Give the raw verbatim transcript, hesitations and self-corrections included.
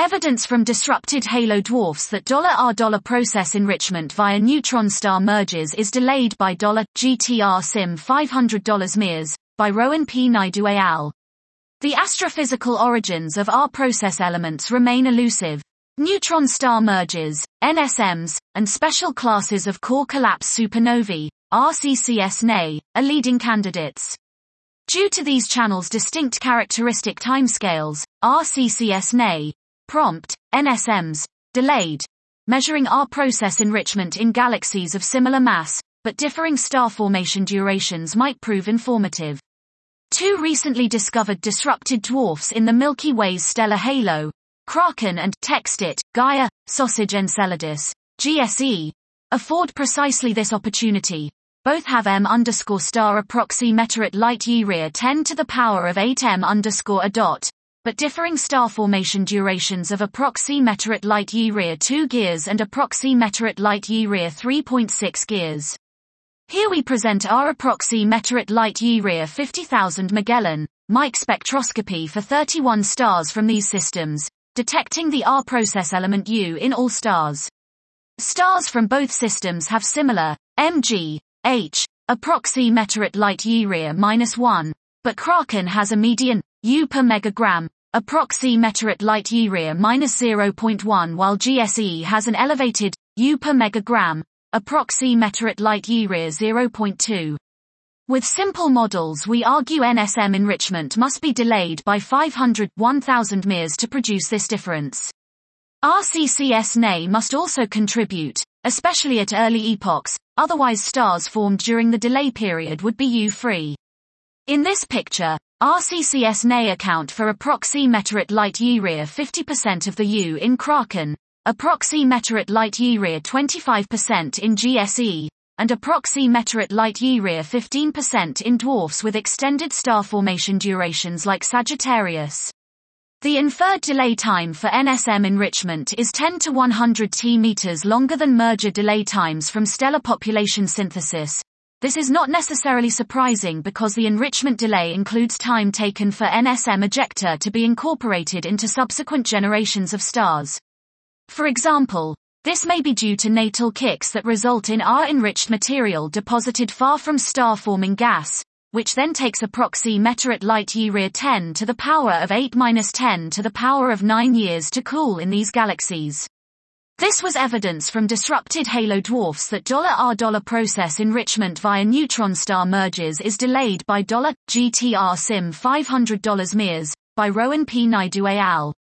Evidence from disrupted halo dwarfs that $R process enrichment via neutron star mergers is delayed by $G T R sim five hundred M E R S, by Rohan P. Naidu et al. The astrophysical origins of R process elements remain elusive. Neutron star mergers, N S Ms, and special classes of core collapse supernovae, R C C S N A, are leading candidates. Due to these channels' distinct characteristic timescales, R C C S N A, prompt, N S Ms, delayed, measuring R process enrichment in galaxies of similar mass, but differing star formation durations might prove informative. Two recently discovered disrupted dwarfs in the Milky Way's stellar halo, Kraken and Textit, Gaia, Sausage Enceladus, G S E, afford precisely this opportunity. Both have M underscore star approxi meteorite light year ten to the power of eight M underscore a dot, but differing star formation durations of approxi meteorite light year two gears and approxi meteorite light year three point six gears. Here we present our approxi meteorite light year fifty thousand Magellan, Mike spectroscopy for thirty-one stars from these systems, detecting the R process element U in all stars. Stars from both systems have similar, M G, H, approxi meteorite light year minus one, but Kraken has a median, U per megagram, approxi meteorite light year minus zero point one, while G S E has an elevated, U per megagram, approxi meteorite light year zero point two. With simple models we argue N S M enrichment must be delayed by five hundred, one thousand M E R S to produce this difference. R C C S N A must also contribute, especially at early epochs, otherwise stars formed during the delay period would be U-free. In this picture, R C C S N A account for approxi meteorite light year fifty percent of the U in Kraken, approxi meteorite light year twenty-five percent in G S E, and approxi meteorite light year fifteen percent in dwarfs with extended star formation durations like Sagittarius. The inferred delay time for N S M enrichment is ten to one hundred T meters longer than merger delay times from stellar population synthesis. This is not necessarily surprising because the enrichment delay includes time taken for N S M ejecta to be incorporated into subsequent generations of stars. For example, this may be due to natal kicks that result in R-enriched material deposited far from star-forming gas, which then takes approxi meteorite light year ten to the power of eight minus ten to the power of nine years to cool in these galaxies. This was evidence from disrupted halo dwarfs that $R process enrichment via neutron star mergers is delayed by $G T R sim five hundred M E R S, by Rohan P. Naidu et al.